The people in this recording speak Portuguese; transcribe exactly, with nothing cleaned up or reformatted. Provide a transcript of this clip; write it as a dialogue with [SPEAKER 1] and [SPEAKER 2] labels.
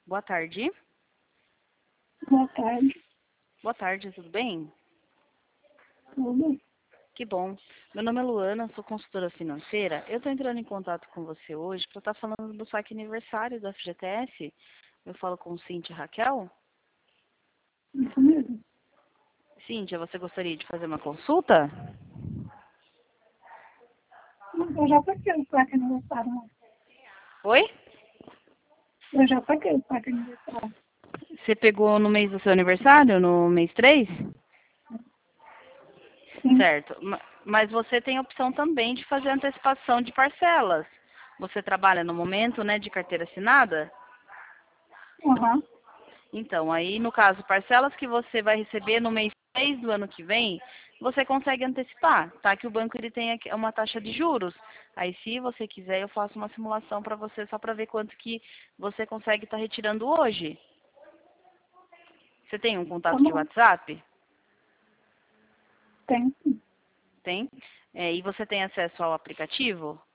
[SPEAKER 1] Boa tarde.
[SPEAKER 2] Boa tarde.
[SPEAKER 1] Boa tarde, tudo bem?
[SPEAKER 2] Tudo?
[SPEAKER 1] Que bom. Meu nome é Luana, sou consultora financeira. Eu estou entrando em contato com você hoje para estar falando do saque aniversário da F G T S. Eu falo com Cíntia e Raquel.
[SPEAKER 2] Isso mesmo?
[SPEAKER 1] Cíntia, você gostaria de fazer uma consulta?
[SPEAKER 2] Mas eu já paguei o placa aniversário, né?
[SPEAKER 1] Oi?
[SPEAKER 2] Eu já paguei o placa aniversário.
[SPEAKER 1] Você pegou no mês do seu aniversário, no mês três?
[SPEAKER 2] Sim.
[SPEAKER 1] Certo. Ma- Mas você tem a opção também de fazer antecipação de parcelas. Você trabalha no momento, né, de carteira assinada?
[SPEAKER 2] Aham.
[SPEAKER 1] Então, aí no caso, parcelas que você vai receber no mês três do ano que vem, você consegue antecipar, tá? Que o banco ele tem aqui uma taxa de juros. Aí se você quiser, eu faço uma simulação para você só para ver quanto que você consegue estar retirando hoje. Você tem um
[SPEAKER 2] Tá
[SPEAKER 1] contato de
[SPEAKER 2] bom.
[SPEAKER 1] WhatsApp?
[SPEAKER 2] Tem sim.
[SPEAKER 1] Tem? É, e você tem acesso ao aplicativo?